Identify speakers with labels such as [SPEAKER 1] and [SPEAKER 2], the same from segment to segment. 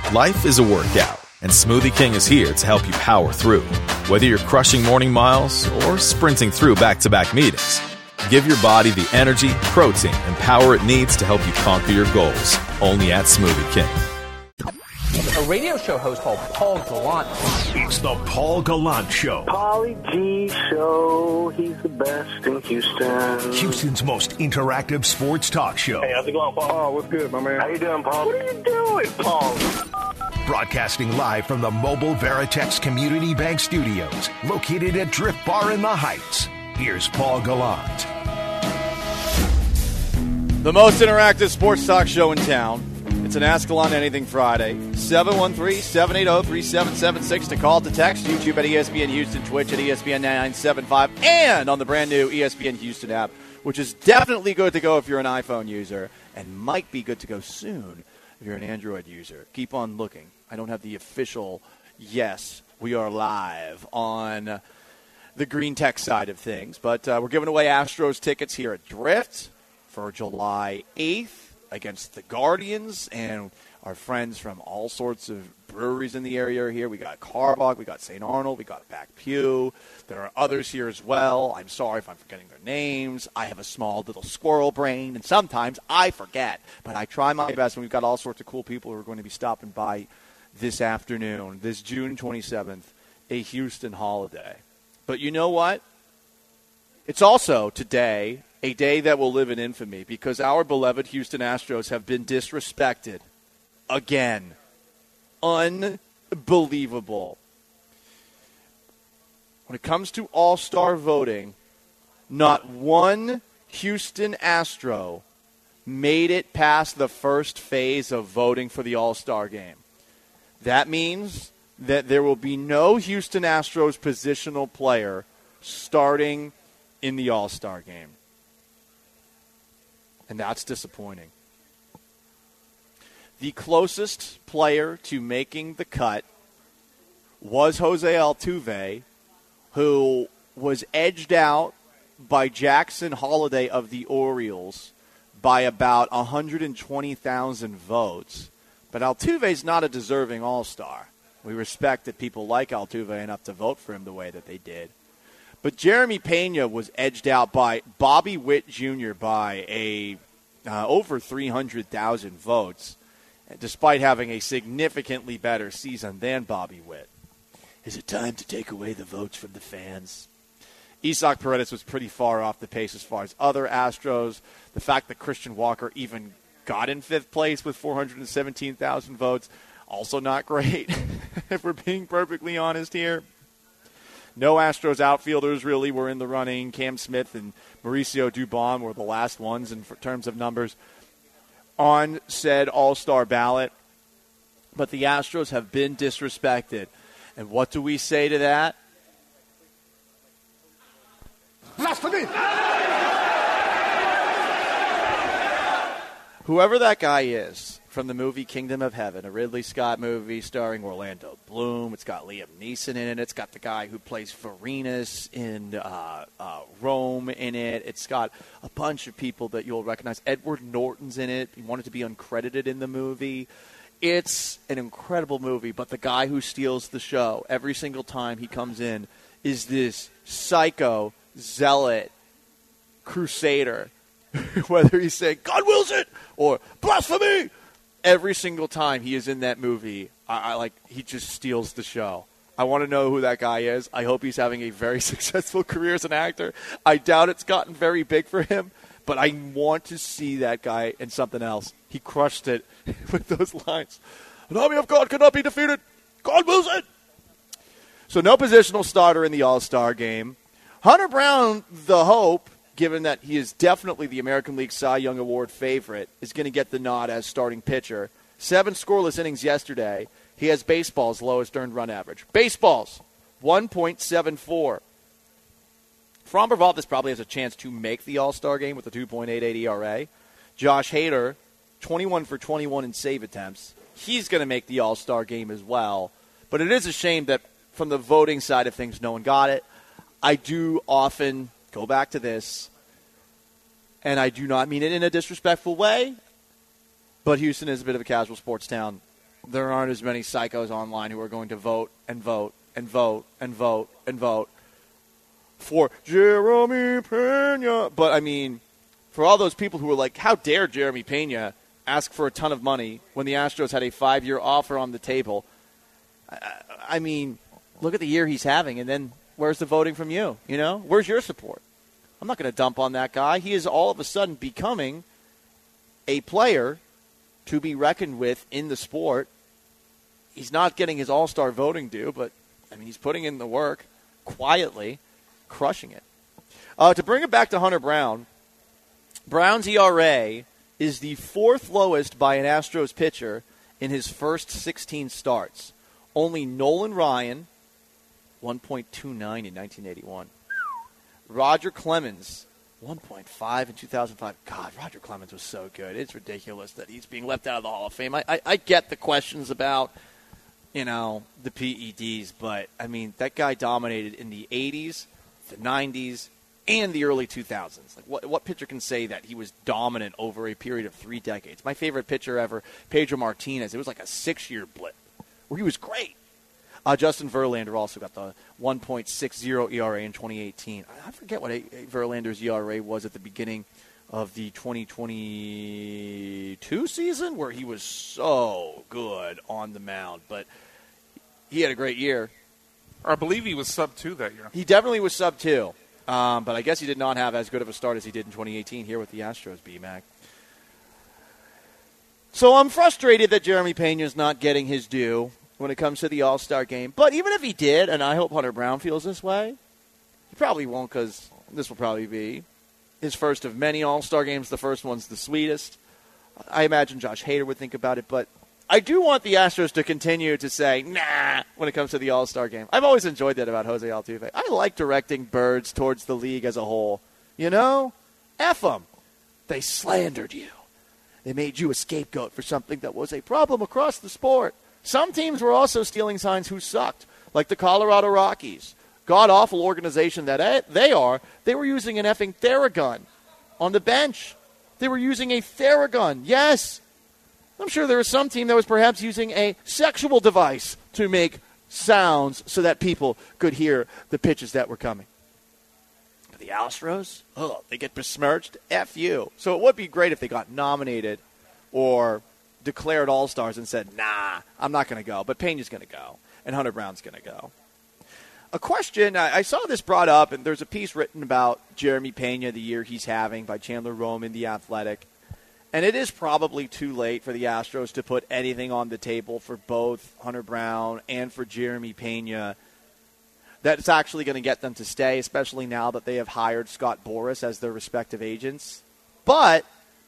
[SPEAKER 1] Life is a workout, and Smoothie King is here to help you power through. Whether you're crushing morning miles or sprinting through back-to-back meetings, give your body the energy, protein, and power it needs to help you conquer your goals. Only at Smoothie King.
[SPEAKER 2] A radio show host called Paul Gallant.
[SPEAKER 3] It's the Paul Gallant Show.
[SPEAKER 4] Pauly G Show. He's the best in Houston.
[SPEAKER 3] Houston's most interactive sports talk show.
[SPEAKER 4] Hey, how's it going, Paul? Oh, what's good, my man? How you doing, Paul? What are you doing, Paul?
[SPEAKER 3] Broadcasting live from the Mobile Veritex Community Bank Studios, located at Drift Bar in the Heights. Here's Paul Gallant.
[SPEAKER 5] The most interactive sports talk show in town. It's an Ask Gallant Anything Friday. 713-780-3776 to call, to text. YouTube at ESPN Houston, Twitch at ESPN 975, and on the brand new ESPN Houston app, which is definitely good to go if you're an iPhone user and might be good to go soon if you're an Android user. Keep on looking. I don't have the official yes, we are live on the green tech side of things, but we're giving away Astros tickets here at Drift for July 8th. Against the Guardians and our friends from all sorts of breweries in the area are here. We got Carbach, we got St. Arnold, we got Back Pew. There are others here as well. I'm sorry if I'm forgetting their names. I have a small little squirrel brain, and sometimes I forget. But I try my best, and we've got all sorts of cool people who are going to be stopping by this afternoon, this June 27th, a Houston holiday. But you know what? It's also today a day that will live in infamy because our beloved Houston Astros have been disrespected again. Unbelievable. When it comes to all-star voting, not one Houston Astro made it past the first phase of voting for the all-star game. That means that there will be no Houston Astros positional player starting in the all-star game. And that's disappointing. The closest player to making the cut was Jose Altuve, who was edged out by Jackson Holliday of the Orioles by about 120,000 votes. But Altuve's not a deserving all-star. We respect that people like Altuve enough to vote for him the way that they did. But Jeremy Pena was edged out by Bobby Witt Jr. by over 300,000 votes, despite having a significantly better season than Bobby Witt. Is it time to take away the votes from the fans? Isaac Paredes was pretty far off the pace as far as other Astros. The fact that Christian Walker even got in fifth place with 417,000 votes, also not great, if we're being perfectly honest here. No Astros outfielders really were in the running. Cam Smith and Mauricio Dubon were the last ones in terms of numbers on said all-star ballot. But the Astros have been disrespected. And what do we say to that? Blasphemy! Whoever that guy is from the movie Kingdom of Heaven, a Ridley Scott movie starring Orlando Bloom. It's got Liam Neeson in it. It's got the guy who plays Varinus in Rome in it. It's got a bunch of people that you'll recognize. Edward Norton's in it. He wanted to be uncredited in the movie. It's an incredible movie, but the guy who steals the show every single time he comes in is this psycho, zealot, crusader. Whether he's saying, God wills it, or blasphemy, every single time he is in that movie, he just steals the show. I want to know who that guy is. I hope he's having a very successful career as an actor. I doubt it's gotten very big for him, but I want to see that guy in something else. He crushed it with those lines. An army of God cannot be defeated. God wills it. So no positional starter in the All-Star game. Hunter Brown, the hope, given that he is definitely the American League Cy Young Award favorite, is going to get the nod as starting pitcher. 7 scoreless innings yesterday. He has baseball's lowest earned run average. Baseball's 1.74. Framber Valdez probably has a chance to make the All-Star game with a 2.88 ERA. Josh Hader, 21 for 21 in save attempts. He's going to make the All-Star game as well. But it is a shame that from the voting side of things, no one got it. I do often go back to this, and I do not mean it in a disrespectful way, but Houston is a bit of a casual sports town. there aren't as many psychos online who are going to vote and vote and vote and vote and vote for Jeremy Pena. But, I mean, for all those people who were like, how dare Jeremy Pena ask for a ton of money when the Astros had a 5-year offer on the table? I mean, look at the year he's having, and then where's the voting from you? You know, where's your support? I'm not going to dump on that guy. He is all of a sudden becoming a player to be reckoned with in the sport. He's not getting his all-star voting due, but, I mean, he's putting in the work quietly, crushing it. To bring it back to Hunter Brown, Brown's ERA is the 4th lowest by an Astros pitcher in his first 16 starts. Only Nolan Ryan, 1.29 in 1981. Roger Clemens, 1.5 in 2005. God, Roger Clemens was so good. It's ridiculous that he's being left out of the Hall of Fame. I get the questions about, you know, the PEDs, but, I mean, that guy dominated in the 80s, the 90s, and the early 2000s. Like, what pitcher can say that he was dominant over a period of 3 decades? My favorite pitcher ever, Pedro Martinez, it was like a 6-year blip where he was great. Justin Verlander also got the 1.60 ERA in 2018. I forget what Verlander's ERA was at the beginning of the 2022 season, where he was so good on the mound. But he had a great year.
[SPEAKER 6] I believe he was sub-2 that year.
[SPEAKER 5] He definitely was sub-2. But I guess he did not have as good of a start as he did in 2018 here with the Astros, B-Mac. So I'm frustrated that Jeremy Pena is not getting his due when it comes to the All-Star game. But even if he did, and I hope Hunter Brown feels this way, he probably won't, because this will probably be his first of many All-Star games. The first one's the sweetest. I imagine Josh Hader would think about it, but I do want the Astros to continue to say, nah, when it comes to the All-Star game. I've always enjoyed that about Jose Altuve. I like directing birds towards the league as a whole. You know? F them. They slandered you. They made you a scapegoat for something that was a problem across the sport. Some teams were also stealing signs who sucked, like the Colorado Rockies. God-awful organization that they are. They were using an effing Theragun on the bench. They were using a Theragun, yes. I'm sure there was some team that was perhaps using a sexual device to make sounds so that people could hear the pitches that were coming. But the Astros, they get besmirched. F you. So it would be great if they got nominated or declared All-Stars and said, nah, I'm not going to go. But Pena's going to go, and Hunter Brown's going to go. A question, I saw this brought up, and there's a piece written about Jeremy Pena, the year he's having, by Chandler Roman, The Athletic. And it is probably too late for the Astros to put anything on the table for both Hunter Brown and for Jeremy Pena that's actually going to get them to stay, especially now that they have hired Scott Boras as their respective agents. But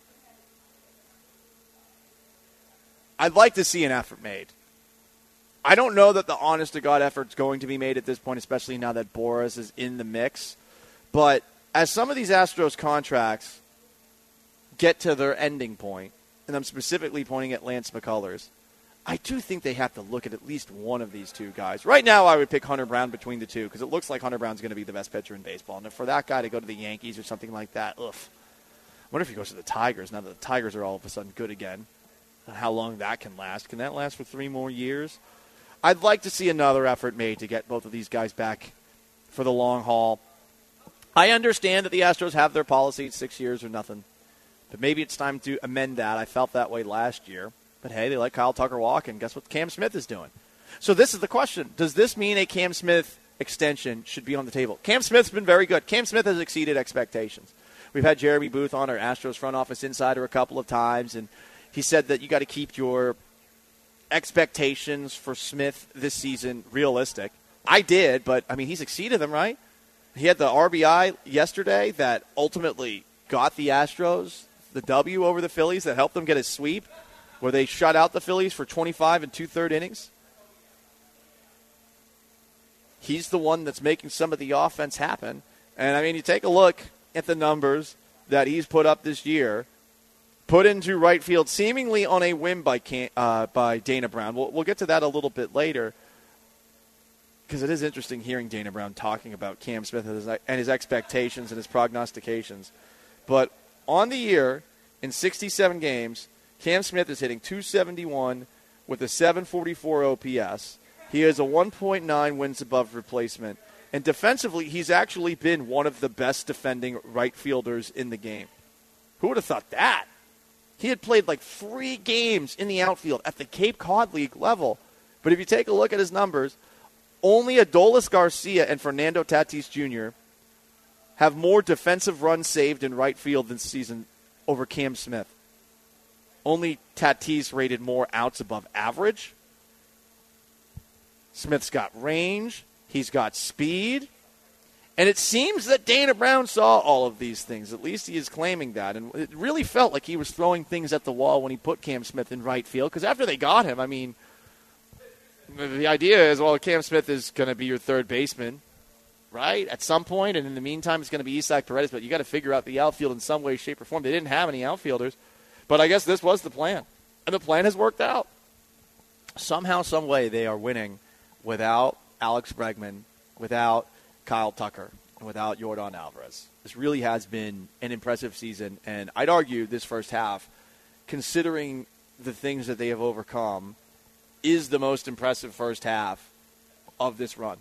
[SPEAKER 5] I'd like to see an effort made. I don't know that the honest-to-God effort's going to be made at this point, especially now that Boras is in the mix. But as some of these Astros contracts get to their ending point, and I'm specifically pointing at Lance McCullers, I do think they have to look at least one of these two guys. Right now, I would pick Hunter Brown between the two because it looks like Hunter Brown's going to be the best pitcher in baseball. And for that guy to go to the Yankees or something like that, I wonder if he goes to the Tigers now that the Tigers are all of a sudden good again. And how long that can last. Can that last for 3 more years? I'd like to see another effort made to get both of these guys back for the long haul. I understand that the Astros have their policy at 6 years or nothing. But maybe it's time to amend that. I felt that way last year. But, hey, they let Kyle Tucker walk, and guess what Cam Smith is doing? So this is the question. Does this mean a Cam Smith extension should be on the table? Cam Smith's been very good. Cam Smith has exceeded expectations. We've had Jeremy Booth on, our Astros front office insider, a couple of times, and he said that you got to keep your expectations for Smith this season realistic. I did, but, I mean, he's exceeded them, right? He had the RBI yesterday that ultimately got the Astros the W over the Phillies that helped them get a sweep where they shut out the Phillies for 25 2/3 innings. He's the one that's making some of the offense happen. And, I mean, you take a look at the numbers that he's put up this year, put into right field seemingly on a whim by Dana Brown. We'll get to that a little bit later because it is interesting hearing Dana Brown talking about Cam Smith and his expectations and his prognostications. But on the year, in 67 games, Cam Smith is hitting .271 with a 744 OPS. He has a 1.9 wins above replacement. And defensively, he's actually been one of the best defending right fielders in the game. Who would have thought that? He had played like 3 games in the outfield at the Cape Cod League level. But if you take a look at his numbers, only Adolis Garcia and Fernando Tatis Jr. have more defensive runs saved in right field this season over Cam Smith. Only Tatis rated more outs above average. Smith's got range. He's got speed. And it seems that Dana Brown saw all of these things. At least he is claiming that. And it really felt like he was throwing things at the wall when he put Cam Smith in right field. Because after they got him, I mean, the idea is, well, Cam Smith is going to be your third baseman, right, at some point. And in the meantime, it's going to be Isaac Paredes. But you got to figure out the outfield in some way, shape, or form. They didn't have any outfielders. But I guess this was the plan. And the plan has worked out. Somehow, some way, they are winning without Alex Bregman, without Kyle Tucker, and without Yordan Alvarez. This really has been an impressive season, and I'd argue this first half, considering the things that they have overcome, is the most impressive first half of this run.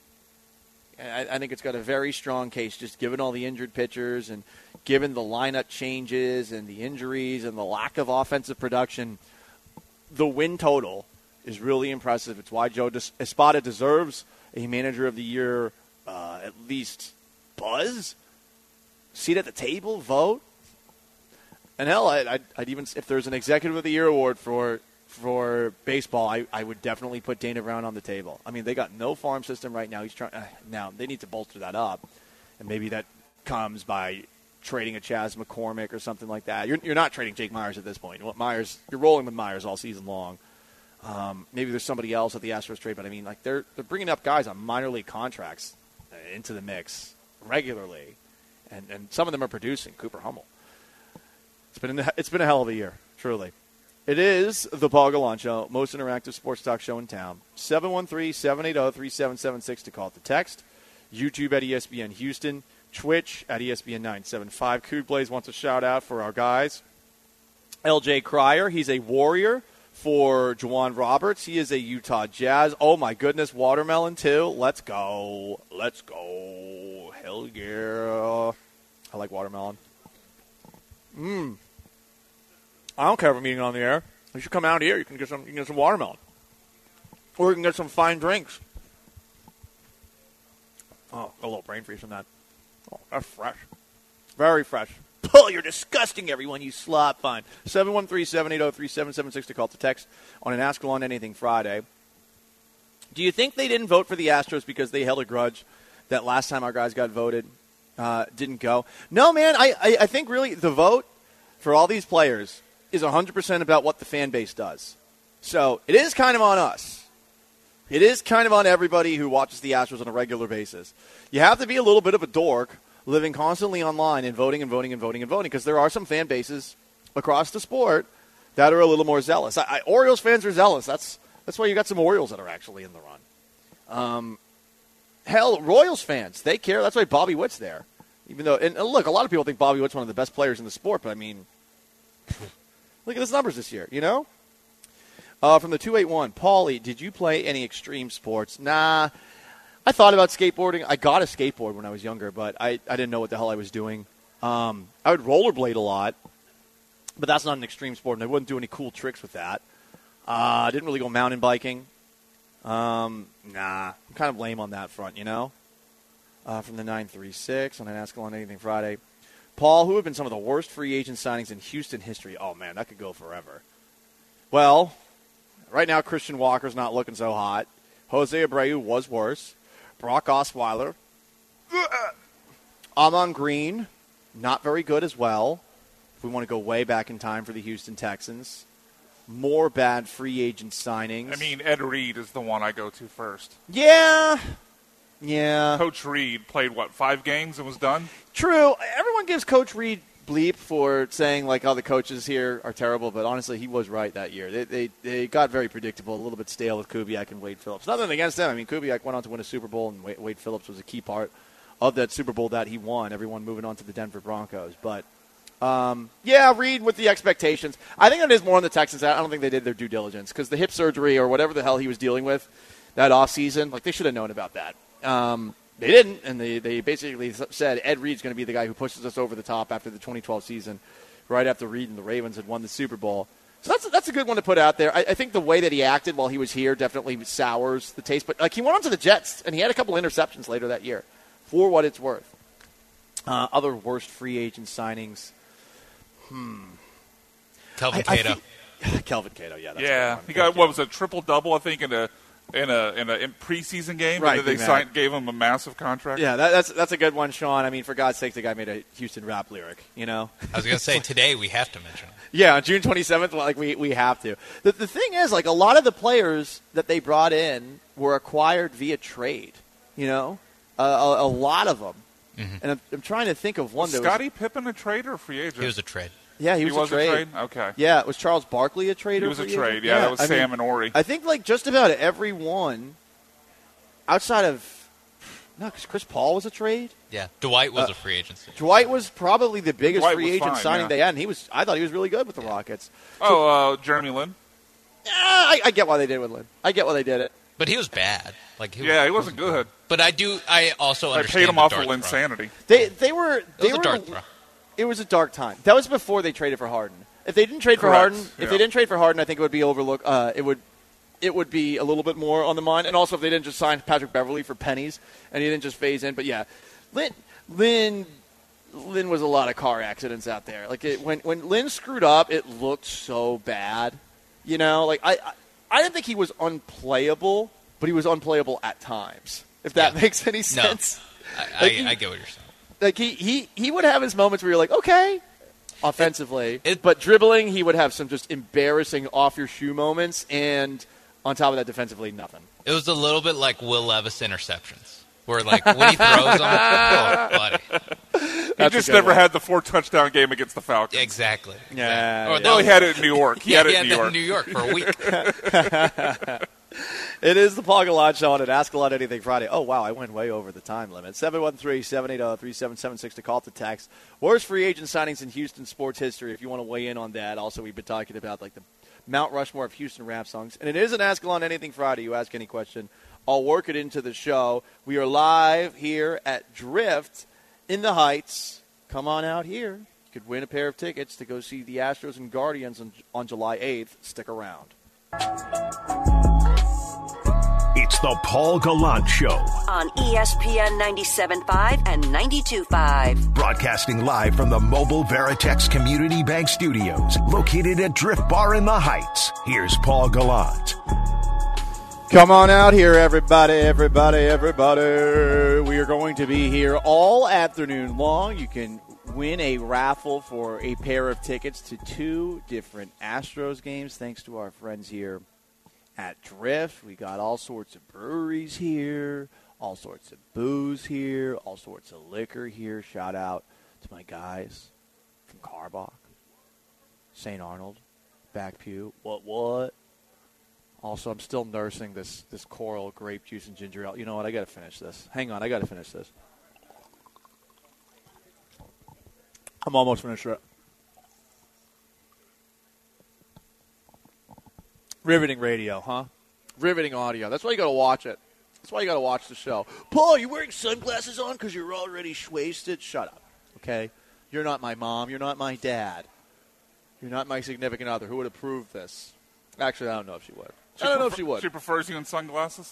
[SPEAKER 5] And I think it's got a very strong case, just given all the injured pitchers and given the lineup changes and the injuries and the lack of offensive production. The win total is really impressive. It's why Joe Espada deserves a Manager of the Year, at least buzz, seat at the table, vote. And hell, I'd even, if there's an Executive of the Year award for baseball, I would definitely put Dana Brown on the table. I mean, they got no farm system right now. He's trying now. They need to bolster that up, and maybe that comes by trading a Chas McCormick or something like that. You're not trading Jake Myers at this point. You're rolling with Myers all season long. Maybe there's somebody else at the Astros trade, but I mean, like they're bringing up guys on minor league contracts into the mix regularly, and some of them are producing. Cooper Hummel. It's been a hell of a year, truly. It is the Paul Gallant Show, most interactive sports talk show in town. 713-780-3776 to call it the text. YouTube at ESPN Houston. Twitch at ESPN 975. Coog Blaze wants a shout-out for our guys. LJ Cryer, he's a Warrior for Juwan Roberts. He is a Utah Jazz. Oh, my goodness, Watermelon, too. Let's go. Let's go. Hell yeah. I like watermelon. I don't care if I'm eating on the air. You should come out here. You can get some watermelon. Or you can get some fine drinks. Oh, a little brain freeze from that. Oh, that's fresh. Very fresh. Oh, you're disgusting, everyone, you slop. Fine. 713-780-3776 to call to text on an Ask Alon Anything Friday. Do you think they didn't vote for the Astros because they held a grudge that last time our guys got voted didn't go? No, man. I think really the vote for all these players is 100% about what the fan base does. So it is kind of on us. It is kind of on everybody who watches the Astros on a regular basis. You have to be a little bit of a dork living constantly online and voting because there are some fan bases across the sport that are a little more zealous. Orioles fans are zealous. That's why you got some Orioles that are actually in the run. Hell, Royals fans, they care. That's why Bobby Witt's there. Even though, and look, a lot of people think Bobby Witt's one of the best players in the sport, but I mean, look at his numbers this year, you know? From the 281, Paulie, did you play any extreme sports? Nah. I thought about skateboarding. I got a skateboard when I was younger, but I didn't know what the hell I was doing. I would rollerblade a lot, but that's not an extreme sport, and I wouldn't do any cool tricks with that. I didn't really go mountain biking. Nah. I'm kind of lame on that front, you know? From the 936 on an Ask Alon Anything Friday. Paul, who have been some of the worst free agent signings in Houston history? Oh, man, that could go forever. Well, right now Christian Walker's not looking so hot. Jose Abreu was worse. Brock Osweiler. Amon Green, not very good as well. If we want to go way back in time for the Houston Texans. More bad free agent signings.
[SPEAKER 6] I mean, Ed Reed is the one I go to first.
[SPEAKER 5] Yeah.
[SPEAKER 6] Coach Reed played, 5 games and was done?
[SPEAKER 5] True. Everyone gives Coach Reed bleep for saying, like, oh, the coaches here are terrible, but honestly, he was right that year. They got very predictable, a little bit stale with Kubiak and Wade Phillips. Nothing against them. I mean, Kubiak went on to win a Super Bowl, and Wade Phillips was a key part of that Super Bowl that he won, everyone moving on to the Denver Broncos. But Yeah, Reed with the expectations. I think it is more on the Texans. I don't think they did their due diligence because the hip surgery or whatever the hell he was dealing with that offseason, like they should have known about that. They didn't, and they basically said Ed Reed's going to be the guy who pushes us over the top after the 2012 season, right after Reed and the Ravens had won the Super Bowl. So that's a good one to put out there. I think the way that he acted while he was here definitely sours the taste. But like he went on to the Jets, and he had a couple interceptions later that year, for what it's worth. Other worst free agent signings.
[SPEAKER 7] Kelvin Cato.
[SPEAKER 5] Kelvin Cato, yeah. That's
[SPEAKER 6] Yeah, he got what was a triple-double, I think, in a preseason game.
[SPEAKER 5] Right,
[SPEAKER 6] They gave him a massive contract.
[SPEAKER 5] Yeah, that's a good one, Sean. I mean, for God's sake, the guy made a Houston rap lyric. You know.
[SPEAKER 7] I was going to say today we have to mention it.
[SPEAKER 5] Yeah, on June 27th, like we have to. The thing is, like a lot of the players that they brought in were acquired via trade. You know, a lot of them. Mm-hmm. And I'm trying to think of one.
[SPEAKER 6] Was Scottie Pippen a trade or a free agent?
[SPEAKER 7] He was a trade.
[SPEAKER 5] Yeah, he was a trade.
[SPEAKER 6] Okay.
[SPEAKER 5] Yeah, was Charles Barkley a trade?
[SPEAKER 6] He was a trade. Yeah, that was Sam and Ori.
[SPEAKER 5] I think like just about everyone outside of because Chris Paul was a trade.
[SPEAKER 7] Yeah, Dwight was a free agent.
[SPEAKER 5] Dwight was probably the biggest free agent signing they had, and I thought he was really good with the Rockets.
[SPEAKER 6] Jeremy Lin.
[SPEAKER 5] Yeah, I get why they did it with Lin. I get why they did it.
[SPEAKER 7] But he was bad.
[SPEAKER 6] He wasn't good.
[SPEAKER 7] But I also understand.
[SPEAKER 6] They paid him off of Linsanity.
[SPEAKER 5] They were
[SPEAKER 7] a dark throw.
[SPEAKER 5] It was a dark time. That was before they traded for Harden. If they didn't trade for Harden, I think it would be overlooked. It would be a little bit more on the mind. And also, if they didn't just sign Patrick Beverley for pennies and he didn't just phase in. But yeah, Lin was a lot of car accidents out there. Like when Lin screwed up, it looked so bad. You know, like I didn't think he was unplayable, but he was unplayable at times. If that makes any sense.
[SPEAKER 7] No, I get what you're saying.
[SPEAKER 5] Like he would have his moments where you're like, okay, offensively, but dribbling, he would have some just embarrassing off your shoe moments, and on top of that, defensively, nothing.
[SPEAKER 7] It was a little bit like Will Levis interceptions, where like when he throws them, buddy.
[SPEAKER 6] He just never had the 4-touchdown game against the Falcons.
[SPEAKER 7] Exactly.
[SPEAKER 5] Yeah.
[SPEAKER 6] He had it in New York. He had it in New York
[SPEAKER 7] for a week.
[SPEAKER 5] It is the Paul Gallant Show on an Ask Gallant Anything Friday. Oh, wow, I went way over the time limit. 713-780-3776 to call to text. Worst free agent signings in Houston sports history if you want to weigh in on that. Also, we've been talking about like the Mount Rushmore of Houston rap songs. And it is an Ask Gallant Anything Friday. You ask any question, I'll work it into the show. We are live here at Drift in the Heights. Come on out here. You could win a pair of tickets to go see the Astros and Guardians on July 8th. Stick around.
[SPEAKER 3] It's the Paul Gallant Show
[SPEAKER 8] on ESPN 97.5 and 92.5.
[SPEAKER 3] Broadcasting live from the Mobile Veritex Community Bank Studios, located at Drift Bar in the Heights. Here's Paul Gallant.
[SPEAKER 5] Come on out here, everybody. We are going to be here all afternoon long. You can win a raffle for a pair of tickets to 2 different Astros games, thanks to our friends here at Drift. We got all sorts of breweries here, all sorts of booze here, all sorts of liquor here. Shout out to my guys from Carbach, St. Arnold, Back Pew. What? Also, I'm still nursing this coral grape juice and ginger ale. You know what? I got to finish this. Hang on, I got to finish this. I'm almost finished it. Riveting radio, huh? Riveting audio. That's why you got to watch it. That's why you got to watch the show. Paul, you wearing sunglasses on because you're already wasted? Shut up, okay? You're not my mom. You're not my dad. You're not my significant other. Who would approve this? Actually, I don't know if she would. I don't know if she would.
[SPEAKER 6] She prefers you in sunglasses?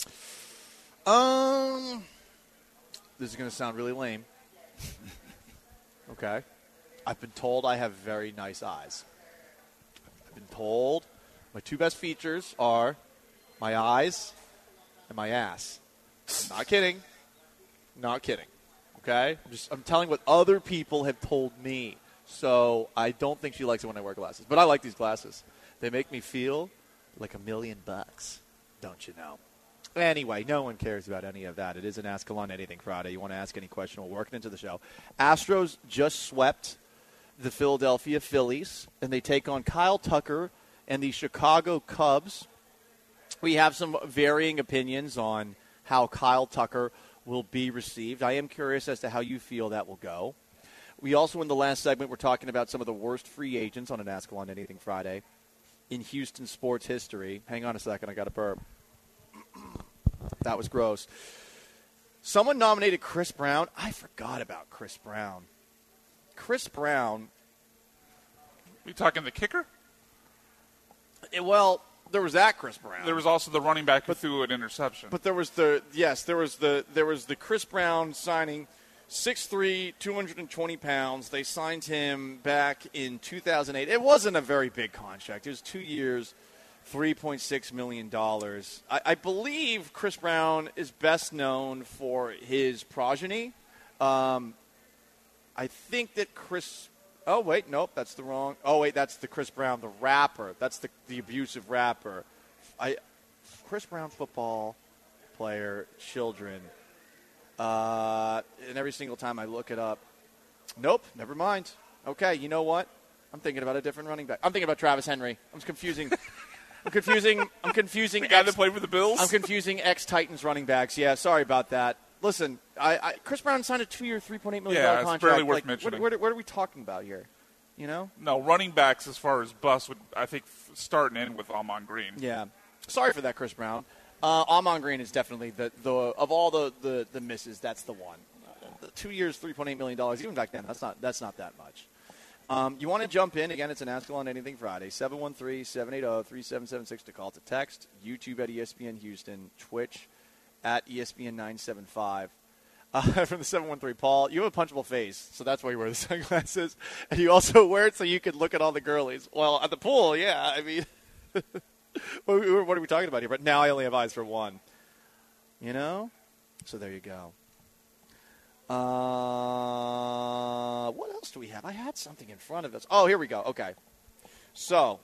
[SPEAKER 5] This is going to sound really lame. Okay. I've been told I have very nice eyes. I've been told my 2 best features are my eyes and my ass. Not kidding. Not kidding. Okay? I'm telling what other people have told me. So I don't think she likes it when I wear glasses. But I like these glasses. They make me feel like $1 million, don't you know? Anyway, no one cares about any of that. It is an Ask Gallant Anything Friday. You want to ask any question, we'll work it into the show. Astros just swept the Philadelphia Phillies, and they take on Kyle Tucker and the Chicago Cubs. We have some varying opinions on how Kyle Tucker will be received. I am curious as to how you feel that will go. We also, in the last segment, were talking about some of the worst free agents on an Ask Alon Anything Friday in Houston sports history. Hang on a second. I got a burp. That was gross. Someone nominated Chris Brown. I forgot about Chris Brown. Chris Brown.
[SPEAKER 6] You talking the kicker?
[SPEAKER 5] Well, there was that Chris Brown.
[SPEAKER 6] There was also the running back who threw an interception.
[SPEAKER 5] But there was the Chris Brown signing, 6'3", 220 pounds. They signed him back in 2008. It wasn't a very big contract. It was 2 years, $3.6 million. I believe Chris Brown is best known for his progeny. I think that Chris... Oh, wait, nope, that's the wrong... Oh, wait, that's the Chris Brown, the rapper. That's the abusive rapper. Chris Brown football player, children. And every single time I look it up, nope, never mind. Okay, you know what? I'm thinking about a different running back. I'm thinking about Travis Henry. I'm confusing... I'm confusing
[SPEAKER 6] the guy that played for the Bills?
[SPEAKER 5] I'm confusing ex-Titans running backs. Yeah, sorry about that. Listen, Chris Brown signed a 2-year, $3.8 million contract.
[SPEAKER 6] Yeah, it's barely worth mentioning.
[SPEAKER 5] What are we talking about here? You know?
[SPEAKER 6] No, running backs as far as bust would, I think, start and end with Ahman Green.
[SPEAKER 5] Yeah. Sorry for that, Chris Brown. Ahman Green is definitely the of all the misses, that's the one. 2 years, $3.8 million. Even back then, that's not that much. You want to jump in? Again, it's an Ask Alon Anything Friday. 713-780-3776 to call, to text. YouTube at ESPN Houston. Twitch at ESPN 975. From the 713, Paul, you have a punchable face, so that's why you wear the sunglasses. And you also wear it so you can look at all the girlies. Well, at the pool, yeah. I mean, what are we talking about here? But now I only have eyes for one. You know? So there you go. What else do we have? I had something in front of us. Oh, here we go. Okay. So,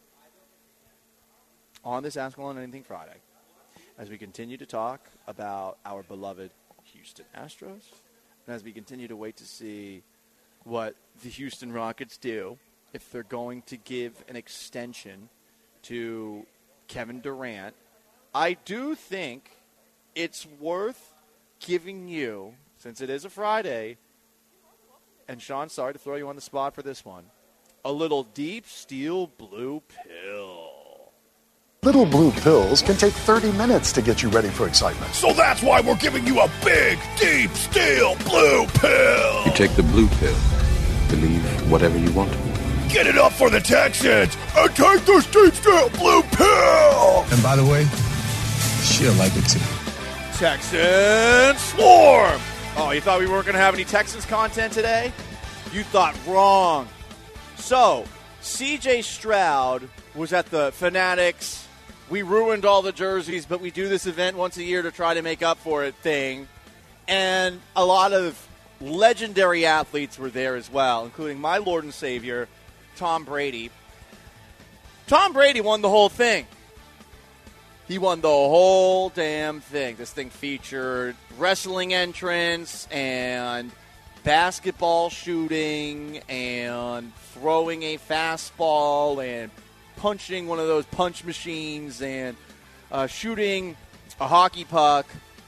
[SPEAKER 5] on this Ask Alon Anything Friday, as we continue to talk about our beloved Houston Astros, and as we continue to wait to see what the Houston Rockets do, if they're going to give an extension to Kevin Durant, I do think it's worth giving you, since it is a Friday, and Sean, sorry to throw you on the spot for this one, a little Deep Steel Blue Pill.
[SPEAKER 9] Little blue pills can take 30 minutes to get you ready for excitement.
[SPEAKER 3] So that's why we're giving you a big, deep, steel blue pill.
[SPEAKER 10] You take the blue pill. Believe whatever you want to.
[SPEAKER 3] Get it up for the Texans and take this deep, steel blue pill.
[SPEAKER 10] And by the way, she'll like it too.
[SPEAKER 5] Texans Swarm. Oh, you thought we weren't going to have any Texans content today? You thought wrong. So, C.J. Stroud was at the Fanatics. We ruined all the jerseys, but we do this event once a year to try to make up for it thing. And a lot of legendary athletes were there as well, including my Lord and Savior, Tom Brady. Tom Brady won the whole thing. He won the whole damn thing. This thing featured wrestling entrance and basketball shooting and throwing a fastball and punching one of those punch machines and shooting a hockey puck.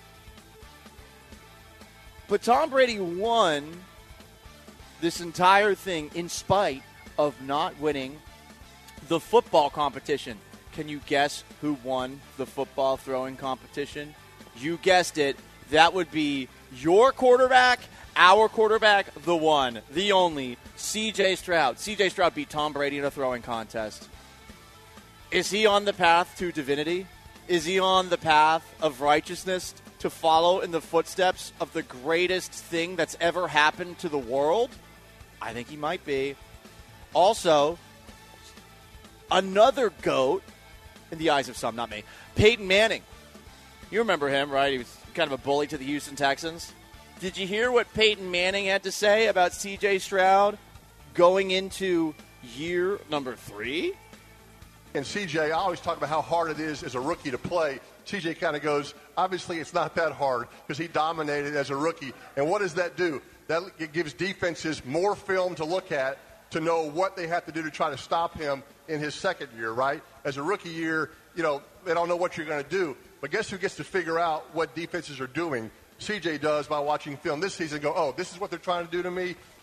[SPEAKER 5] But Tom Brady won this entire thing in spite of not winning the football competition. Can you guess who won the football throwing competition? You guessed it. That would be your quarterback, our quarterback, the one, the only, C.J. Stroud. C.J. Stroud beat Tom Brady in a throwing contest. Is he on the path to divinity? Is he on the path of righteousness to follow in the footsteps of the greatest thing that's ever happened to the world? I think he might be. Also, another GOAT, in the eyes of some, not me, Peyton Manning. You remember him, right? He was kind of a bully to the Houston Texans. Did you hear what Peyton Manning had to say about C.J. Stroud going into year number 3?
[SPEAKER 11] And C.J., I always talk about how hard it is as a rookie to play. C.J. kind of goes, obviously it's not that hard because he dominated as a rookie. And what does that do? That gives defenses more film to look at to know what they have to do to try to stop him in his second year, right? As a rookie year, they don't know what you're going to do. But guess who gets to figure out what defenses are doing? C.J. does by watching film this season and go, oh, this is what they're trying to do to me.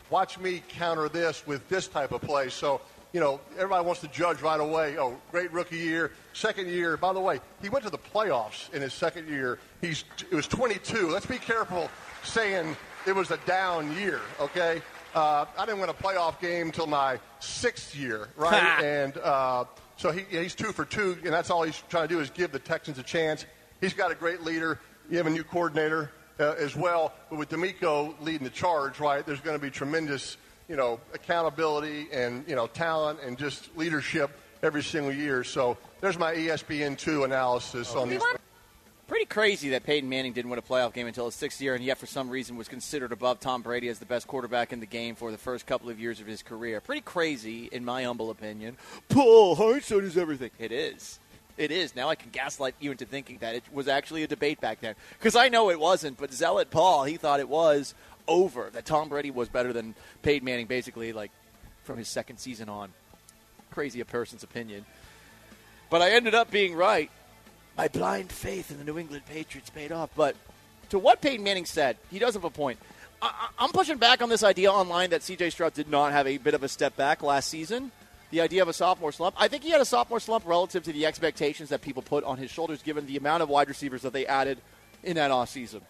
[SPEAKER 11] watch me counter this with this type of play. So, everybody wants to judge right away. Oh, great rookie year. Second year, by the way, he went to the playoffs in his second year. It was 22. Let's be careful saying it was a down year, okay? I didn't win a playoff game until my 6th year, right? And so he's 2 for 2, and that's all he's trying to do is give the Texans a chance. He's got a great leader. You have a new coordinator as well. But with D'Amico leading the charge, right, there's going to be tremendous, accountability and, talent and just leadership every single year. So there's my ESPN2 analysis on these.
[SPEAKER 5] Pretty crazy that Peyton Manning didn't win a playoff game until his 6th year, and yet for some reason was considered above Tom Brady as the best quarterback in the game for the first couple of years of his career. Pretty crazy, in my humble opinion. Paul, hindsight is everything. It is. It is. Now I can gaslight you into thinking that it was actually a debate back then. Because I know it wasn't, but Zealot Paul, he thought it was over, that Tom Brady was better than Peyton Manning basically, like, from his 2nd season on. Crazy a person's opinion. But I ended up being right. My blind faith in the New England Patriots paid off. But to what Peyton Manning said, he does have a point. I'm pushing back on this idea online that C.J. Stroud did not have a bit of a step back last season. The idea of a sophomore slump. I think he had a sophomore slump relative to the expectations that people put on his shoulders given the amount of wide receivers that they added in that offseason.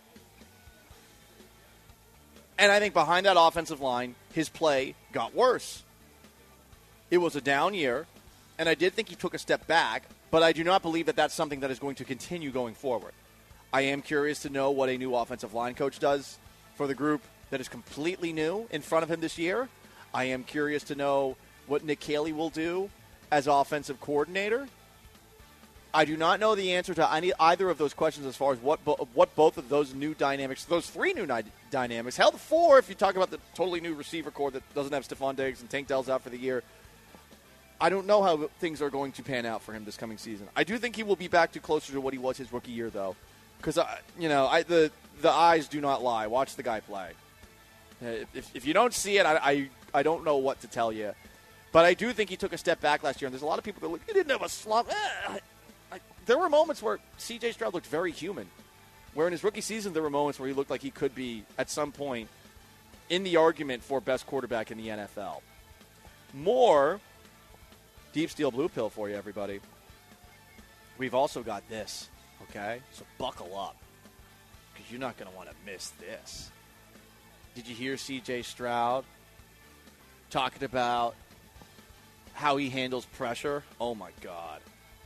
[SPEAKER 5] And I think behind that offensive line, his play got worse. It was a down year, and I did think he took a step back, but I do not believe that that's something that is going to continue going forward. I am curious to know what a new offensive line coach does for the group that is completely new in front of him this year. I am curious to know what Nick Caley will do as offensive coordinator. I do not know the answer to either of those questions as far as what both of those new dynamics, those 3 new dynamics, hell, the 4 if you talk about the totally new receiver core that doesn't have Stephon Diggs and Tank Dell's out for the year. I don't know how things are going to pan out for him this coming season. I do think he will be back to closer to what he was his rookie year, though, because the eyes do not lie. Watch the guy play. If you don't see it, I don't know what to tell you. But I do think he took a step back last year, and there's a lot of people that look, he didn't have a slump. There were moments where C.J. Stroud looked very human, where in his rookie season there were moments where he looked like he could be, at some point, in the argument for best quarterback in the NFL. More Deep Steel Blue Pill for you, everybody. We've also got this, okay? So buckle up, because you're not going to want to miss this. Did you hear C.J. Stroud talking about how he handles pressure? Oh, my God.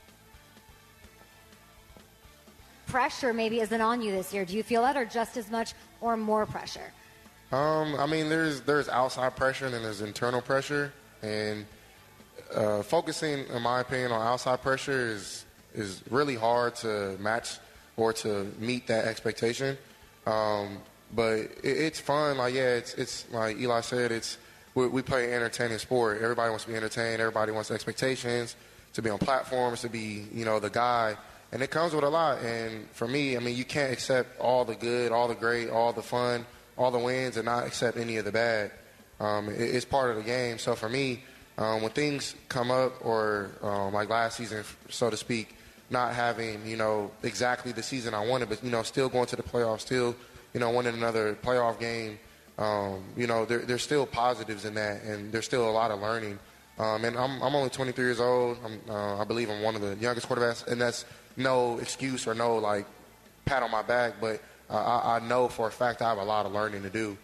[SPEAKER 12] Pressure maybe isn't on you this year. Do you feel that, or just as much or more pressure?
[SPEAKER 13] I mean, there's outside pressure and then there's internal pressure, and focusing, in my opinion, on outside pressure is really hard to match or to meet that expectation. But it's fun. Like, yeah, it's like Eli said, we play an entertaining sport. Everybody wants to be entertained. Everybody wants expectations to be on platforms, to be, the guy. And it comes with a lot. And for me, I mean, you can't accept all the good, all the great, all the fun, all the wins, and not accept any of the bad. It's part of the game. So for me, when things come up, or like last season, so to speak, not having, exactly the season I wanted, but, still going to the playoffs, still, winning another playoff game, there's still positives in that, and there's still a lot of learning. And I'm only 23 years old. I believe I'm one of the youngest quarterbacks, and that's no excuse or no, like, pat on my back, but I know for a fact I have a lot of learning to do.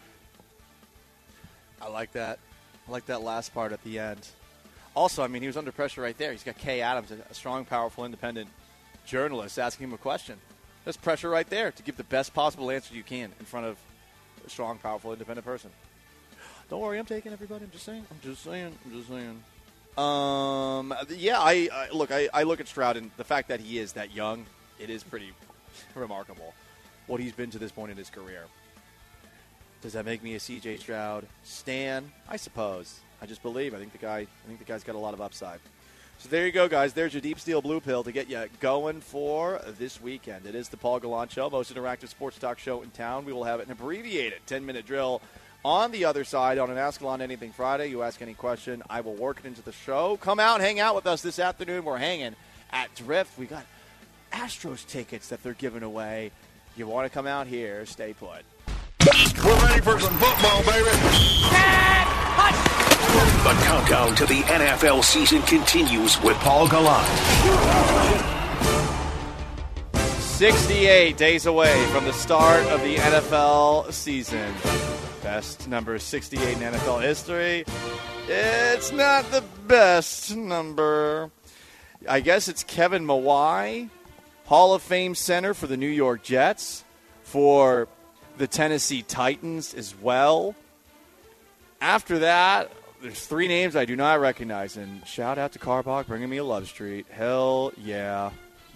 [SPEAKER 5] I like that. I like that last part at the end. Also, I mean, he was under pressure right there. He's got Kay Adams, a strong, powerful, independent journalist, asking him a question. There's pressure right there to give the best possible answer you can in front of a strong, powerful, independent person. Don't worry, I'm taking everybody. I'm just saying. Yeah, I look at Stroud, and the fact that he is that young, it is pretty remarkable what he's been to this point in his career. Does that make me a C.J. Stroud stan? I suppose. I just believe. I think the guy's got a lot of upside. So there you go, guys. There's your Deep Steel Blue Pill to get you going for this weekend. It is the Paul Gallant Show, most interactive sports talk show in town. We will have an abbreviated 10-minute drill on the other side on an Ask Alon Anything Friday. You ask any question, I will work it into the show. Come out, hang out with us this afternoon. We're hanging at Drift. We got Astros tickets that they're giving away. You want to come out here, stay put.
[SPEAKER 11] We're ready for some football, baby.
[SPEAKER 3] The countdown to the NFL season continues with Paul Gallant.
[SPEAKER 5] 68 days away from the start of the NFL season. Best number 68 in NFL history. It's not the best number. I guess it's Kevin Mawai, Hall of Fame center for the New York Jets, for the Tennessee Titans as well. After that, there's 3 names I do not recognize. And shout out to Carbach bringing me a Love Street. Hell yeah.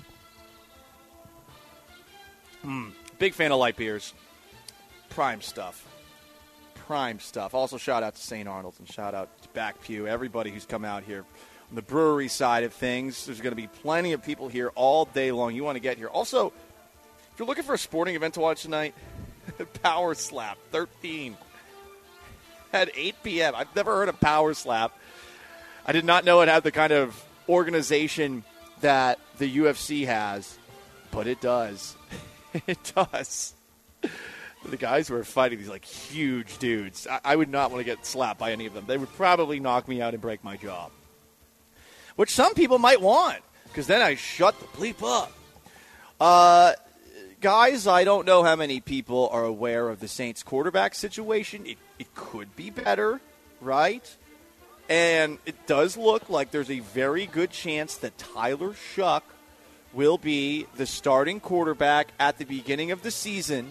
[SPEAKER 5] Big fan of light beers. Prime stuff. Also shout out to St. Arnold's and shout out to Back Pew. Everybody who's come out here on the brewery side of things. There's going to be plenty of people here all day long. You want to get here. Also, if you're looking for a sporting event to watch tonight, Power Slap 13 at 8 p.m. I've never heard of Power Slap. I did not know it had the kind of organization that the UFC has, but it does. It does. The guys who are fighting, these like huge dudes, I would not want to get slapped by any of them. They would probably knock me out and break my jaw, which some people might want, because then I shut the bleep up. Guys, I don't know how many people are aware of the Saints quarterback situation. It could be better, right? And it does look like there's a very good chance that Tyler Shuck will be the starting quarterback at the beginning of the season.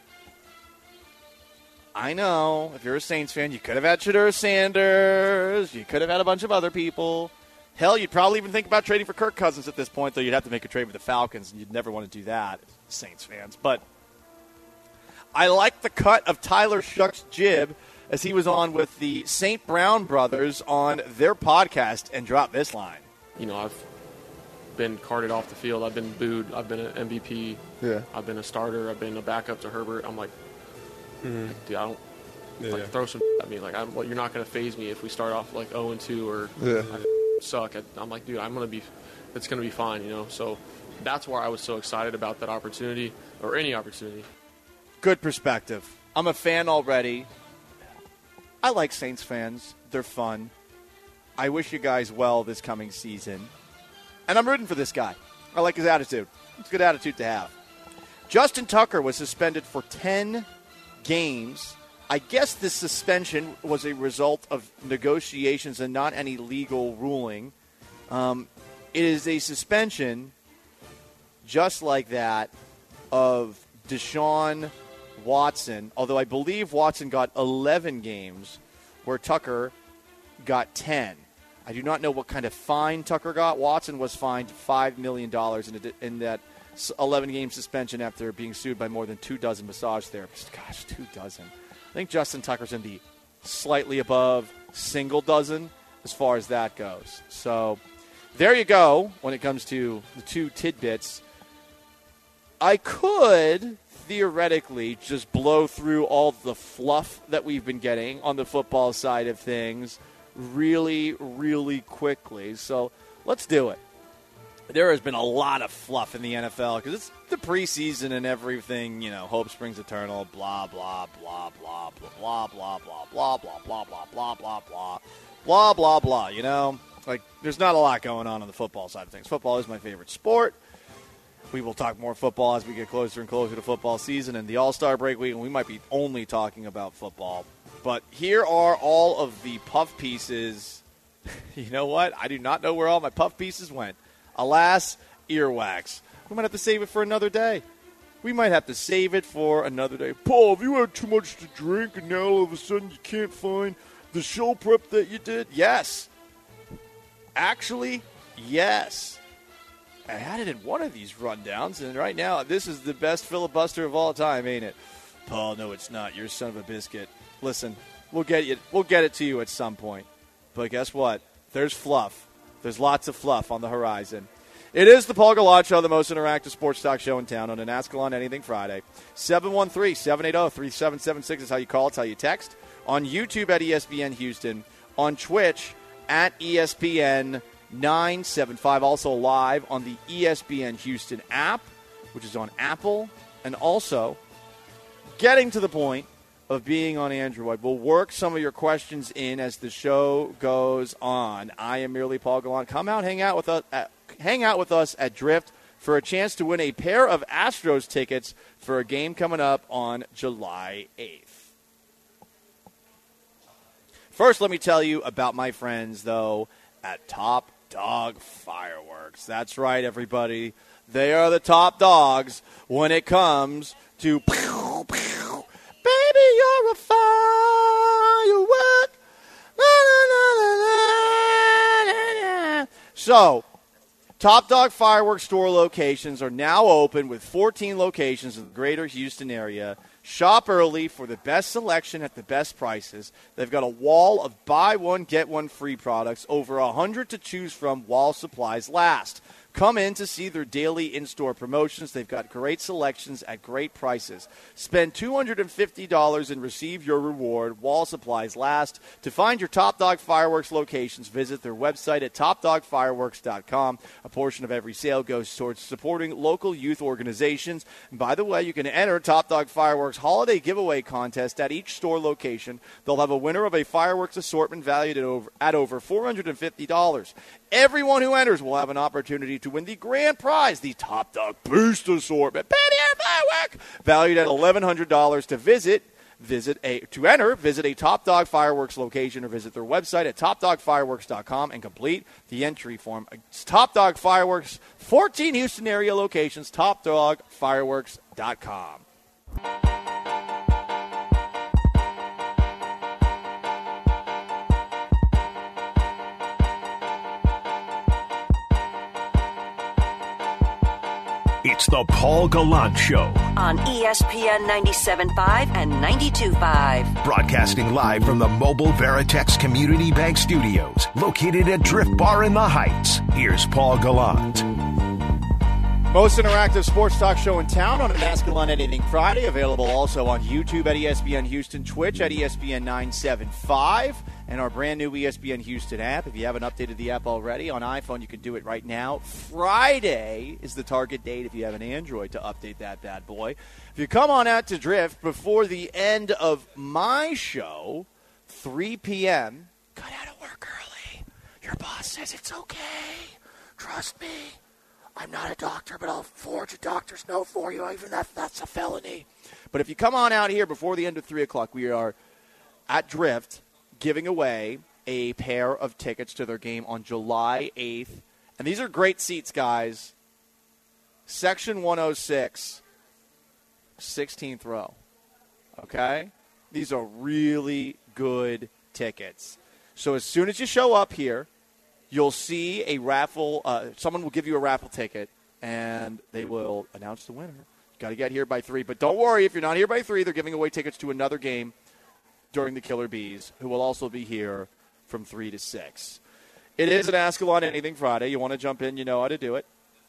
[SPEAKER 5] I know, if you're a Saints fan, you could have had Shedeur Sanders. You could have had a bunch of other people. Hell, you'd probably even think about trading for Kirk Cousins at this point, though you'd have to make a trade with the Falcons, and you'd never want to do that, Saints fans. But I like the cut of Tyler Shuck's jib as he was on with the St. Brown brothers on their podcast and dropped this line.
[SPEAKER 14] You know, I've been carted off the field. I've been booed. I've been an MVP.
[SPEAKER 15] Yeah.
[SPEAKER 14] I've been a starter. I've been a backup to Herbert. I'm like, dude, I don't throw some at me. Like, you're not going to phase me if we start off like 0-2 or I suck. I'm like, dude, it's going to be fine, you know. So that's why I was so excited about that opportunity, or any opportunity.
[SPEAKER 5] Good perspective. I'm a fan already. I like Saints fans. They're fun. I wish you guys well this coming season. And I'm rooting for this guy. I like his attitude. It's a good attitude to have. Justin Tucker was suspended for 10 games. I guess this suspension was a result of negotiations and not any legal ruling. It is a suspension, just like that, of Deshaun Watson, although I believe Watson got 11 games where Tucker got 10. I do not know what kind of fine Tucker got. Watson was fined $5 million in that 11-game suspension after being sued by more than 24 massage therapists. Gosh, 24. I think Justin Tucker's in the slightly above single dozen as far as that goes. So there you go when it comes to the 2 tidbits. I could theoretically just blow through all the fluff that we've been getting on the football side of things really, really quickly. So let's do it. There has been a lot of fluff in the NFL because it's the preseason and everything, you know, hope springs eternal, blah, blah, blah, blah, blah, blah, blah, blah, blah, blah, blah, blah, blah, blah, blah, blah, blah, blah, you know? Like, there's not a lot going on the football side of things. Football is my favorite sport. We will talk more football as we get closer and closer to football season and the All-Star break week, and we might be only talking about football. But here are all of the puff pieces. You know what? I do not know where all my puff pieces went. Alas, earwax. We might have to save it for another day. Paul, have you had too much to drink and now all of a sudden you can't find the show prep that you did? Yes. Actually, yes. I had it in one of these rundowns, and right now this is the best filibuster of all time, ain't it? Paul, no, it's not. You're a son of a biscuit. Listen, we'll get it to you at some point. But guess what? There's fluff. There's lots of fluff on the horizon. It is the Paul Gallant Show, the most interactive sports talk show in town on an Ask Gallant Anything Friday. 713-780-3776 is how you call. It's how you text. On YouTube at ESPN Houston. On Twitch at ESPN 975. Also live on the ESPN Houston app, which is on Apple. And also getting to the point of being on Android. We'll work some of your questions in as the show goes on. I am merely Paul Gallant. Come out, hang out with us at Drift for a chance to win a pair of Astros tickets for a game coming up on July 8th. First, let me tell you about my friends, though, at Top Dog Fireworks. That's right, everybody. They are the top dogs when it comes to pew, pew. Baby, you're a firework. Na, na, na, na, na, na. So, Top Dog Fireworks store locations are now open with 14 locations in the greater Houston area. Shop early for the best selection at the best prices. They've got a wall of buy one, get one free products, over 100 to choose from while supplies last. Come in to see their daily in-store promotions. They've got great selections at great prices. Spend $250 and receive your reward while supplies last. To find your Top Dog Fireworks locations, visit their website at topdogfireworks.com. A portion of every sale goes towards supporting local youth organizations. And by the way, you can enter Top Dog Fireworks holiday giveaway contest at each store location. They'll have a winner of a fireworks assortment valued at over $450. Everyone who enters will have an opportunity to win the grand prize, the Top Dog Boost Assortment, firework, valued at $1,100. To enter, visit a Top Dog Fireworks location or visit their website at topdogfireworks.com and complete the entry form. It's Top Dog Fireworks, 14 Houston area locations, topdogfireworks.com.
[SPEAKER 3] It's the Paul Gallant Show
[SPEAKER 8] on ESPN 97.5 and 92.5.
[SPEAKER 3] Broadcasting live from the Mobile Veritex Community Bank Studios, located at Drift Bar in the Heights. Here's Paul Gallant.
[SPEAKER 5] Most interactive sports talk show in town on an Ask Gallant Anything Friday. Available also on YouTube at ESPN Houston, Twitch at ESPN 975, and our brand new ESPN Houston app. If you haven't updated the app already on iPhone, you can do it right now. Friday is the target date if you have an Android to update that bad boy. If you come on out to Drift before the end of my show, 3 p.m., got out of work early. Your boss says it's okay. Trust me. I'm not a doctor, but I'll forge a doctor's note for you, even if that's a felony. But if you come on out here before the end of 3 o'clock, we are at Drift giving away a pair of tickets to their game on July 8th. And these are great seats, guys. Section 106, 16th row. Okay? These are really good tickets. So as soon as you show up here, you'll see a raffle. Someone will give you a raffle ticket, and they will announce the winner. You got to get here by 3. But don't worry, if you're not here by 3, they're giving away tickets to another game during the Killer Bees, who will also be here from 3 to 6. It is an Ask Gallant Anything Friday. You want to jump in, you know how to do it.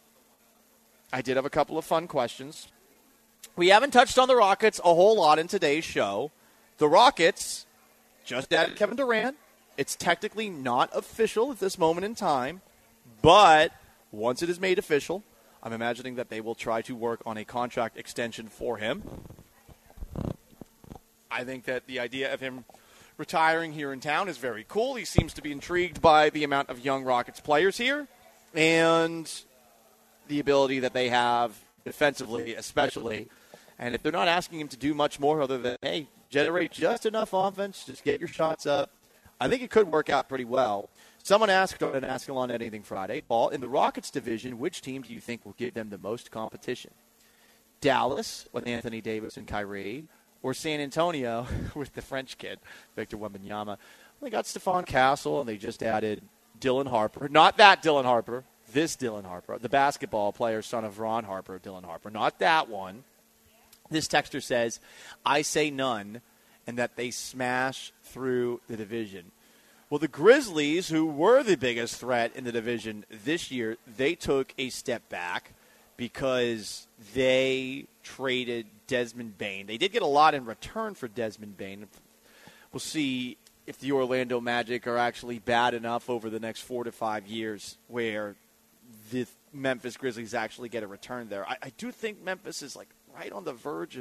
[SPEAKER 5] I did have a couple of fun questions. We haven't touched on the Rockets a whole lot in today's show. The Rockets just added Kevin Durant. It's technically not official at this moment in time, but once it is made official, I'm imagining that they will try to work on a contract extension for him. I think that the idea of him retiring here in town is very cool. He seems to be intrigued by the amount of young Rockets players here and the ability that they have defensively especially. And if they're not asking him to do much more other than, hey, generate just enough offense, just get your shots up, I think it could work out pretty well. Someone asked on an Ask Gallant Anything Friday, Paul, in the Rockets division, which team do you think will give them the most competition? Dallas with Anthony Davis and Kyrie, or San Antonio with the French kid, Victor Wembanyama? They got Stephon Castle, and they just added Dylan Harper. Not that Dylan Harper, this Dylan Harper, the basketball player, son of Ron Harper, Dylan Harper. Not that one. This texter says, I say none, and that they smash through the division. Well, the Grizzlies, who were the biggest threat in the division this year, they took a step back because they traded Desmond Bane. They did get a lot in return for Desmond Bane. We'll see if the Orlando Magic are actually bad enough over the next 4 to 5 years where the Memphis Grizzlies actually get a return there. I do think Memphis is like right on the verge of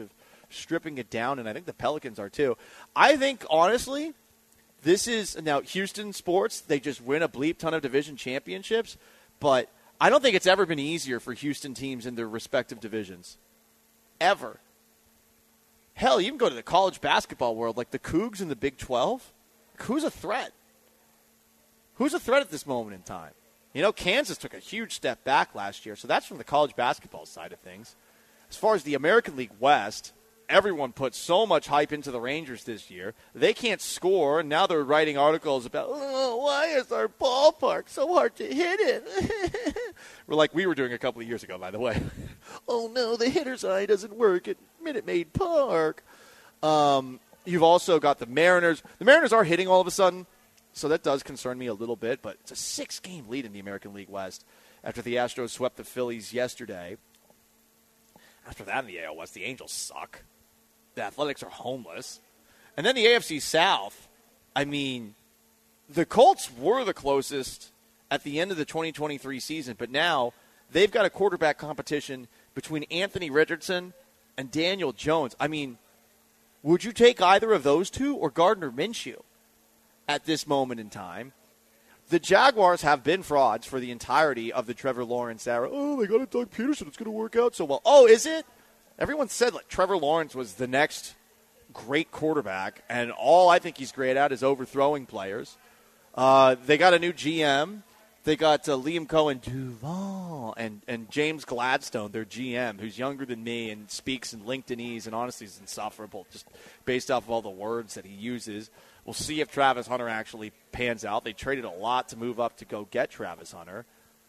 [SPEAKER 5] stripping it down, and I think the Pelicans are too. I think, honestly, this is – now, Houston sports, they just win a bleep ton of division championships, but I don't think it's ever been easier for Houston teams in their respective divisions. Ever. Hell, you can go to the college basketball world, like the Cougs in the Big 12. Who's a threat? Who's a threat at this moment in time? You know, Kansas took a huge step back last year, so that's from the college basketball side of things. As far as the American League West, everyone put so much hype into the Rangers this year. They can't score, and now they're writing articles about, why is our ballpark so hard to hit it? We're like we were doing a couple of years ago, by the way. Oh, no, the hitter's eye doesn't work at Minute Maid Park. You've also got the Mariners. The Mariners are hitting all of a sudden, so that does concern me a little bit, but it's a 6-game lead in the American League West after the Astros swept the Phillies yesterday. After that in the AL West, the Angels suck. The Athletics are homeless. And then the AFC South, I mean, the Colts were the closest at the end of the 2023 season, but now they've got a quarterback competition between Anthony Richardson and Daniel Jones. I mean, would you take either of those two or Gardner Minshew at this moment in time? The Jaguars have been frauds for the entirety of the Trevor Lawrence era. Oh, they got a Doug Peterson. It's going to work out so well. Oh, is it? Everyone said like Trevor Lawrence was the next great quarterback, and all I think he's great at is overthrowing players. They got a new GM. They got Liam Cohen-Duval and James Gladstone, their GM, who's younger than me and speaks in LinkedInese and honestly is insufferable just based off of all the words that he uses. We'll see if Travis Hunter actually pans out. They traded a lot to move up to go get Travis Hunter.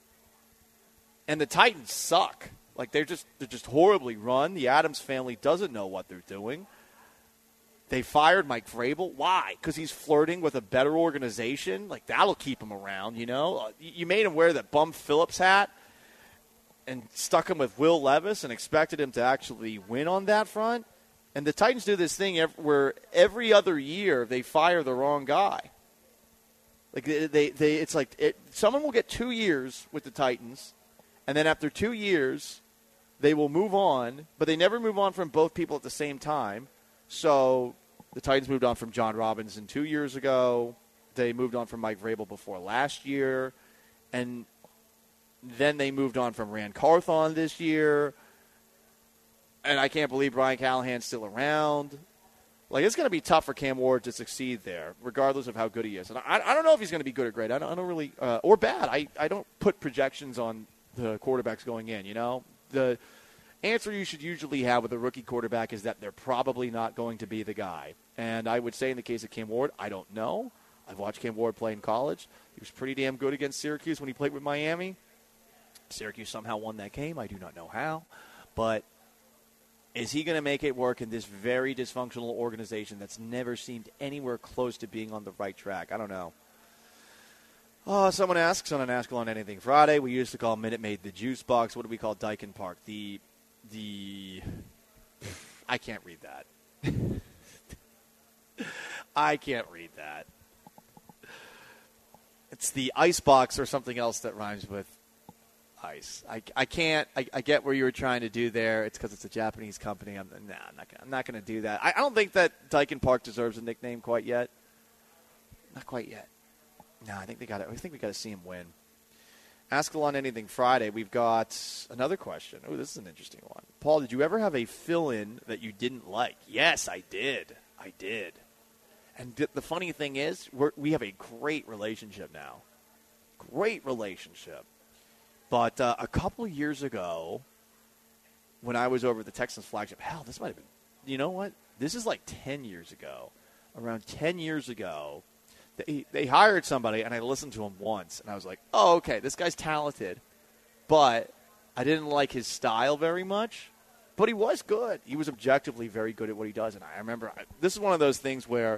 [SPEAKER 5] And the Titans suck. Like they're just horribly run. The Adams family doesn't know what they're doing. They fired Mike Vrabel. Why? Because he's flirting with a better organization? Like, that'll keep him around, you know? You made him wear that Bum Phillips hat and stuck him with Will Levis and expected him to actually win on that front. And the Titans do this thing where every other year they fire the wrong guy. Like, it's like someone will get 2 years with the Titans, and then after 2 years they will move on, but they never move on from both people at the same time. So the Titans moved on from John Robinson 2 years ago. They moved on from Mike Vrabel before last year. And then they moved on from Rand Carthon this year. And I can't believe Brian Callahan's still around. Like, it's going to be tough for Cam Ward to succeed there, regardless of how good he is. And I don't know if he's going to be good or great. I don't really or bad. I don't put projections on the quarterbacks going in, you know. The answer you should usually have with a rookie quarterback is that they're probably not going to be the guy. And I would say in the case of Cam Ward, I don't know. I've watched Cam Ward play in college. He was pretty damn good against Syracuse when he played with Miami. Syracuse somehow won that game. I do not know how. But is he going to make it work in this very dysfunctional organization that's never seemed anywhere close to being on the right track? I don't know. Someone asks on an Ask on Anything Friday, we used to call Minute Maid the Juice Box. What do we call Dyken Park? I can't read that. I can't read that. It's the Ice Box or something else that rhymes with ice. I can't. I get where you were trying to do there. It's because it's a Japanese company. I'm not going to do that. I don't think that Dyken Park deserves a nickname quite yet. Not quite yet. No, I think we got to see him win. Ask on Anything Friday. We've got another question. Oh, this is an interesting one. Paul, did you ever have a fill-in that you didn't like? Yes, I did. And the funny thing is, we have a great relationship now. Great relationship. But a couple years ago, when I was over at the Texans flagship, hell, this might have been, you know what? This is like 10 years ago. Around 10 years ago, they hired somebody, and I listened to him once, and I was like, oh, okay, this guy's talented, but I didn't like his style very much, but he was good. He was objectively very good at what he does, and I remember this is one of those things where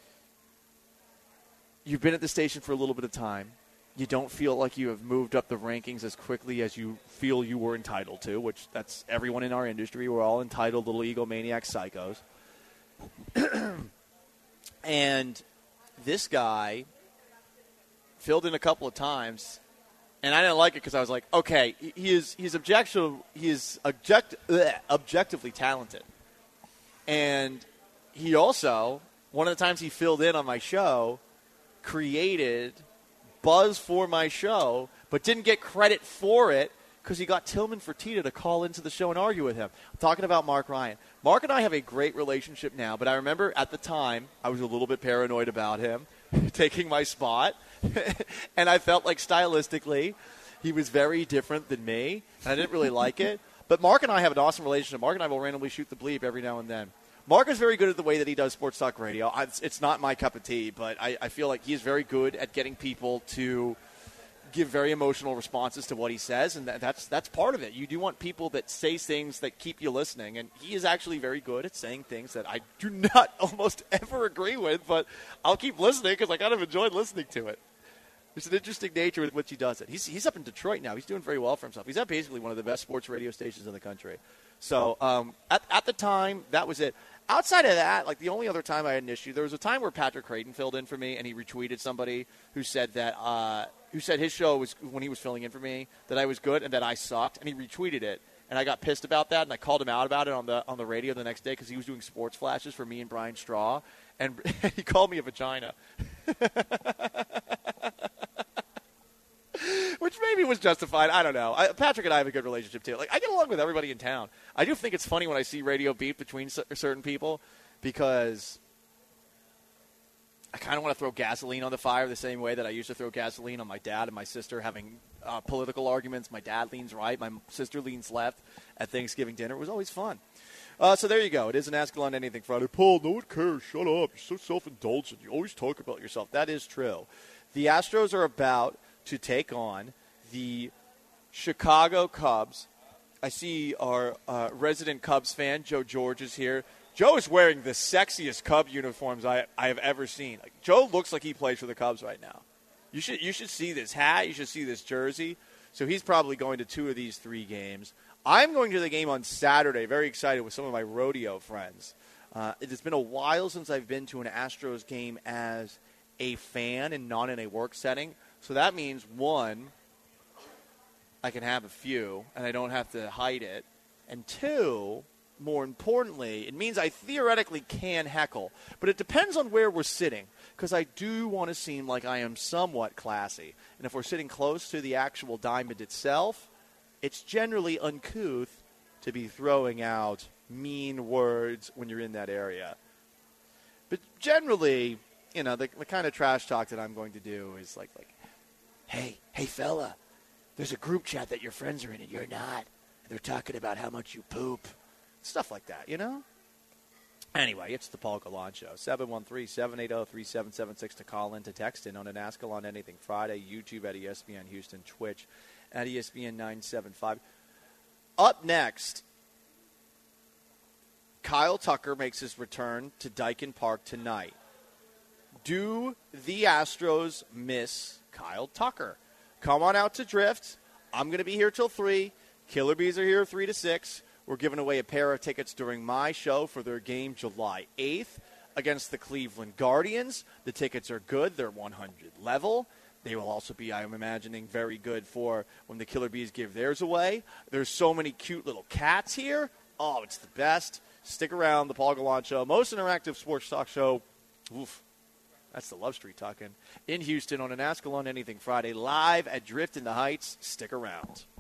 [SPEAKER 5] you've been at the station for a little bit of time. You don't feel like you have moved up the rankings as quickly as you feel you were entitled to, which that's everyone in our industry. We're all entitled little egomaniac psychos. And this guy filled in a couple of times, and I didn't like it because I was like, okay, he's objectively talented. And he also, one of the times he filled in on my show, created buzz for my show, but didn't get credit for it because he got Tillman Fertitta to call into the show and argue with him. I'm talking about Mark Ryan. Mark and I have a great relationship now, but I remember at the time I was a little bit paranoid about him taking my spot, and I felt like stylistically he was very different than me, and I didn't really like it. But Mark and I have an awesome relationship. Mark and I will randomly shoot the bleep every now and then. Mark is very good at the way that he does sports talk radio. It's not my cup of tea, but I feel like he is very good at getting people to give very emotional responses to what he says, and that's part of it. You do want people that say things that keep you listening, and he is actually very good at saying things that I do not almost ever agree with, but I'll keep listening because I kind of enjoyed listening to it. There's an interesting nature with which he does it. He's up in Detroit now. He's doing very well for himself. He's at basically one of the best sports radio stations in the country. So at the time, that was it. Outside of that, like the only other time I had an issue, there was a time where Patrick Creighton filled in for me, and he retweeted somebody who said that who said his show was when he was filling in for me that I was good and that I sucked, and he retweeted it, and I got pissed about that, and I called him out about it on the radio the next day because he was doing sports flashes for me and Brian Straw, and he called me a vagina. Which maybe was justified. I don't know. Patrick and I have a good relationship, too. Like, I get along with everybody in town. I do think it's funny when I see radio beef between certain people because I kind of want to throw gasoline on the fire the same way that I used to throw gasoline on my dad and my sister having political arguments. My dad leans right. My sister leans left at Thanksgiving dinner. It was always fun. So there you go. It is an Ask Alon Anything Friday. Paul, no one cares. Shut up. You're so self-indulgent. You always talk about yourself. That is true. The Astros are about to take on the Chicago Cubs. I see our resident Cubs fan, Joe George, is here. Joe is wearing the sexiest Cub uniforms I have ever seen. Like, Joe looks like he plays for the Cubs right now. You should see this hat. You should see this jersey. So he's probably going to 2 of these 3 games. I'm going to the game on Saturday, very excited with some of my rodeo friends. It's been a while since I've been to an Astros game as a fan and not in a work setting. So that means, 1, I can have a few, and I don't have to hide it. And 2, more importantly, it means I theoretically can heckle. But it depends on where we're sitting, because I do want to seem like I am somewhat classy. And if we're sitting close to the actual diamond itself, it's generally uncouth to be throwing out mean words when you're in that area. But generally, you know, the kind of trash talk that I'm going to do is like, hey fella, there's a group chat that your friends are in and you're not. They're talking about how much you poop. Stuff like that, you know? Anyway, it's the Paul Gallant Show. 713-780-3776 to call in, to text in on an Ask Alon Anything Friday. YouTube at ESPN Houston. Twitch at ESPN 975. Up next, Kyle Tucker makes his return to Daikin Park tonight. Do the Astros miss Kyle Tucker? Come on out to Drift. I'm going to be here till 3. Killer Bees are here 3 to 6. We're giving away a pair of tickets during my show for their game July 8th against the Cleveland Guardians. The tickets are good. They're 100 level. They will also be, I'm imagining, very good for when the Killer Bees give theirs away. There's so many cute little cats here. Oh, it's the best. Stick around. The Paul Gallant Show, most interactive sports talk show. Oof. That's the Love Street talking. In Houston on an Ask Alon Anything Friday, live at Drift in the Heights. Stick around.